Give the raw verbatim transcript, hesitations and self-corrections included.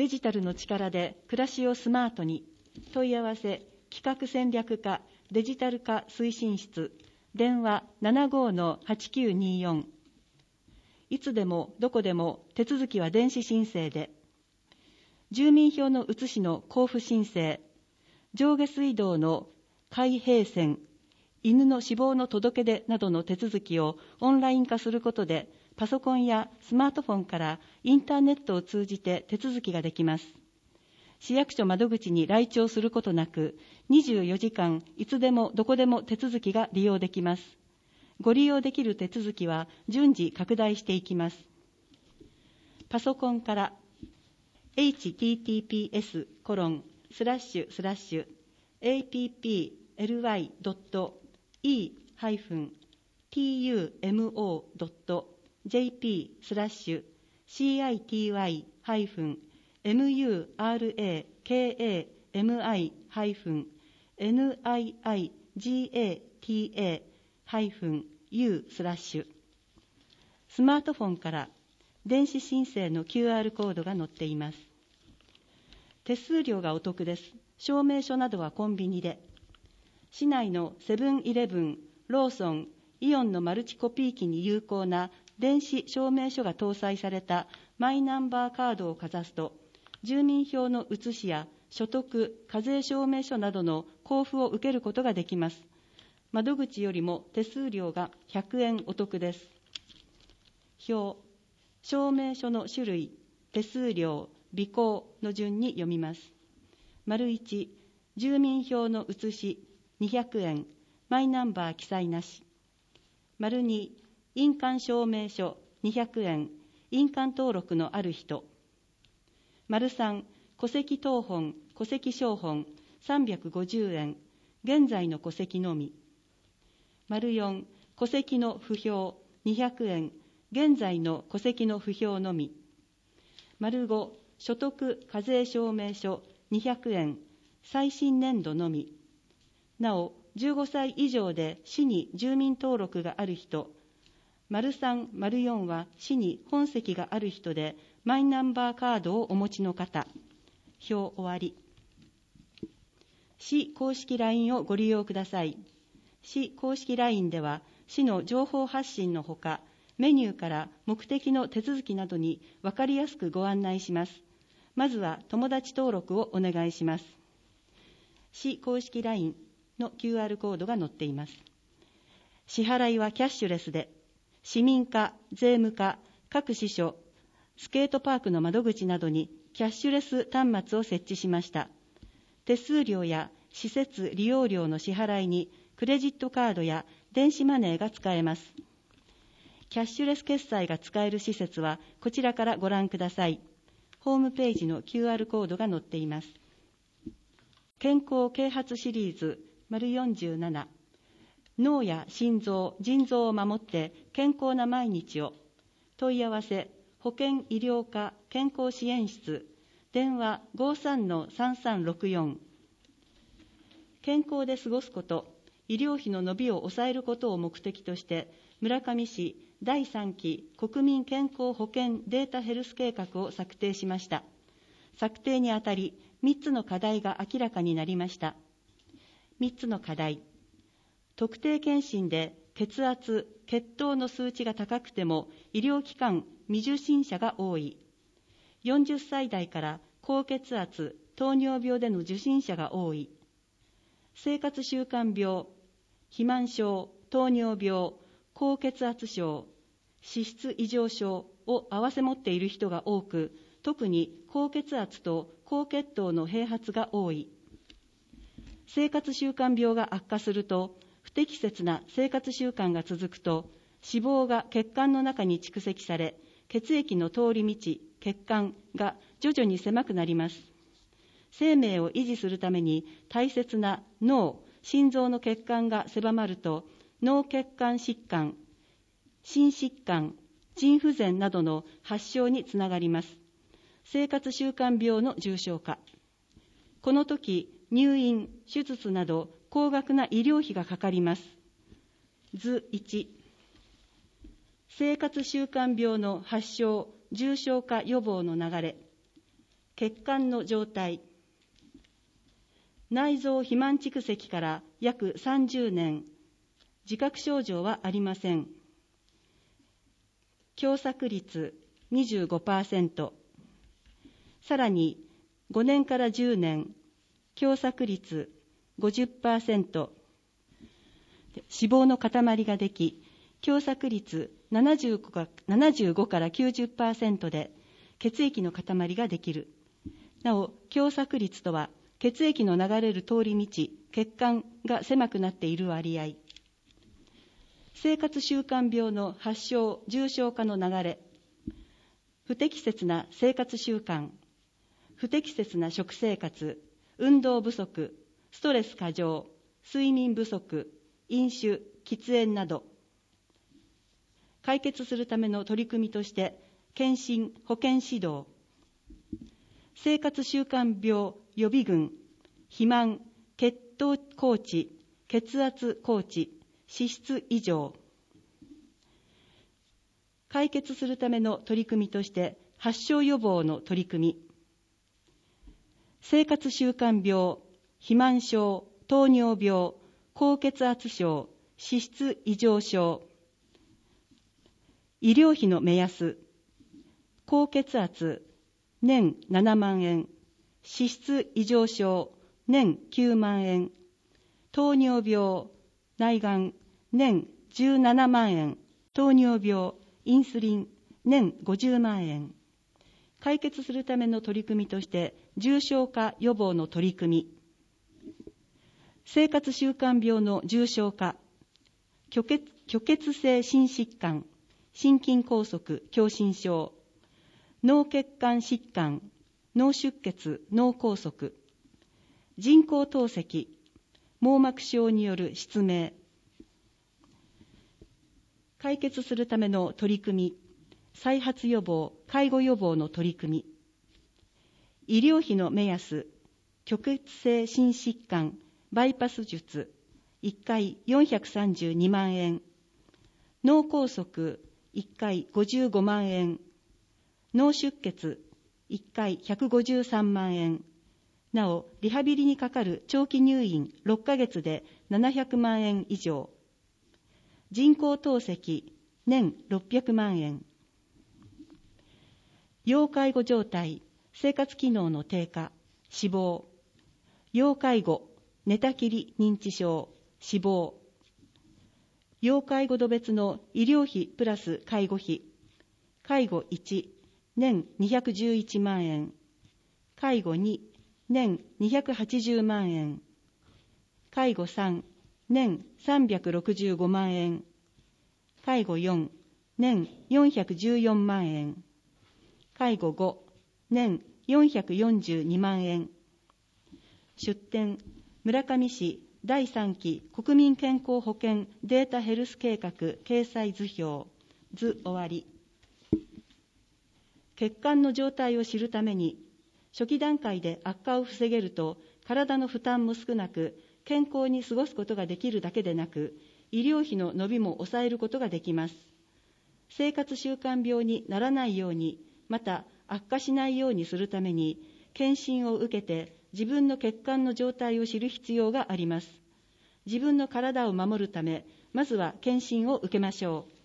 デジタルの力で暮らしをスマートに。問い合わせ企画戦略課デジタル化推進室、電話 ななごーのはちきゅうにーよん。いつでもどこでも手続きは電子申請で。住民票の写しの交付申請、上下水道の開閉栓、犬の死亡の届け出などの手続きをオンライン化することで、パソコンやスマートフォンからインターネットを通じて手続きができます。市役所窓口に来庁することなく、にじゅうよじかんいつでもどこでも手続きが利用できます。ご利用できる手続きは順次拡大していきます。パソコンから エイチティーティーピーエスコロンスラッシュスラッシュエーピーピーエルワイドットイーハイフンティーユーエムオードットジェーピースラッシュシーアイティーワイハイフンエムユーアールエーケーエーエムアイハイフンエヌアイアイジーエーティーエーハイフンユースラッシュ。スマートフォンから電子申請の キューアール コードが載っています。手数料がお得です。証明書などはコンビニで。市内のセブンイレブン、ローソン、イオンのマルチコピー機に有効な電子証明書が搭載されたマイナンバーカードをかざすと、住民票の写しや所得、課税証明書などの交付を受けることができます。窓口よりも手数料がひゃくえんお得です。表、証明書の種類、手数料、備考の順に読みます。丸いち、住民票の写しにひゃくえん、マイナンバー記載なし。丸に、印鑑証明書にひゃくえん、印鑑登録のある人。丸さん、戸籍謄本、戸籍抄本さんびゃくごじゅうえん、現在の戸籍のみ。丸よん、戸籍の不評にひゃくえん、現在の戸籍の不評のみ。丸ご、所得課税証明書にひゃくえん、最新年度のみ。なお、じゅうごさい以上で市に住民登録がある人。丸さん、丸よんは市に本籍がある人で、マイナンバーカードをお持ちの方。表終わり。市公式 ライン をご利用ください。市公式 ライン では、市の情報発信のほか、メニューから目的の手続きなどに分かりやすくご案内します。まずは友達登録をお願いします。市公式 ライン の キューアール コードが載っています。支払いはキャッシュレスで、市民課、税務課、各支所、スケートパークの窓口などにキャッシュレス端末を設置しました。手数料や施設利用料の支払いにクレジットカードや電子マネーが使えます。キャッシュレス決済が使える施設はこちらからご覧ください。ホームページの キューアール コードが載っています。健康啓発シリーズ丸よんじゅうなな、脳や心臓、腎臓を守って健康な毎日を。問い合わせ保健医療科健康支援室、電話 ごーさんのさんさんろくよん。健康で過ごすこと、医療費の伸びを抑えることを目的として、村上市だいさんき国民健康保険データヘルス計画を策定しました。策定にあたり、みっつの課題が明らかになりました。みっつの課題。特定健診で血圧、血糖の数値が高くても医療機関未受診者が多い。よんじゅっさい代から高血圧、糖尿病での受診者が多い。生活習慣病、肥満症、糖尿病、高血圧症、脂質異常症を併せ持っている人が多く、特に高血圧と高血糖の併発が多い。生活習慣病が悪化すると、不適切な生活習慣が続くと、脂肪が血管の中に蓄積され、血液の通り道、血管が徐々に狭くなります。生命を維持するために大切な脳、心臓の血管が狭まると、脳血管疾患、心疾患、腎不全などの発症につながります。生活習慣病の重症化。この時、入院、手術など高額な医療費がかかります。図いち、生活習慣病の発症、重症化予防の流れ。 血管の状態。内臓肥満蓄積から約さんじゅうねん、自覚症状はありません。狭窄率 にじゅうごパーセント、さらにごねんからじゅうねん、狭窄率 ごじゅっパーセント、脂肪の塊ができ、狭窄率ななじゅうごからきゅうじゅっパーセントで血液の塊ができる。なお、狭窄率とは血液の流れる通り道、血管が狭くなっている割合。生活習慣病の発症・重症化の流れ。不適切な生活習慣、不適切な食生活、運動不足、ストレス過剰、睡眠不足、飲酒、喫煙など。解決するための取り組みとして、検診・保健指導、生活習慣病予備軍、肥満、血糖高値、血圧高値、脂質異常。解決するための取り組みとして、発症予防の取り組み、生活習慣病、肥満症、糖尿病、高血圧症、脂質異常症。医療費の目安、高血圧、年ななまんえん、脂質異常症、年きゅうまんえん、糖尿病、内がん、年じゅうななまんえん、糖尿病、インスリン、年ごじゅうまんえん。解決するための取り組みとして、重症化予防の取り組み、生活習慣病の重症化、虚血、虚血性心疾患、心筋梗塞、狭心症、脳血管疾患、脳出血、脳梗塞、人工透析、網膜症による失明。解決するための取り組み、再発予防、介護予防の取り組み、医療費の目安、虚血性心疾患、バイパス術、いっかいよんひゃくさんじゅうにまんえん、脳梗塞、いっかいごじゅうごまんえん、脳出血、いっかいひゃくごじゅうさんまんえん、なお、リハビリにかかる長期入院ろっかげつでななひゃくまんえん以上、人工透析、年ろっぴゃくまんえん、要介護状態、生活機能の低下、死亡、要介護、寝たきり認知症、死亡、要介護度別の医療費プラス介護費、介護いち、年にひゃくじゅういちまんえん、介護に、年にひゃくはちじゅうまんえん、介護さん、年さんびゃくろくじゅうごまんえん、介護よん、年よんひゃくじゅうよんまんえん、介護ご、年よんひゃくよんじゅうにまんえん。出典、村上市だいさんき国民健康保険データヘルス計画掲載図表、図終わり。血管の状態を知るために、初期段階で悪化を防げると、体の負担も少なく、健康に過ごすことができるだけでなく、医療費の伸びも抑えることができます。生活習慣病にならないように、また悪化しないようにするために、検診を受けて自分の血管の状態を知る必要があります。自分の体を守るため、まずは検診を受けましょう。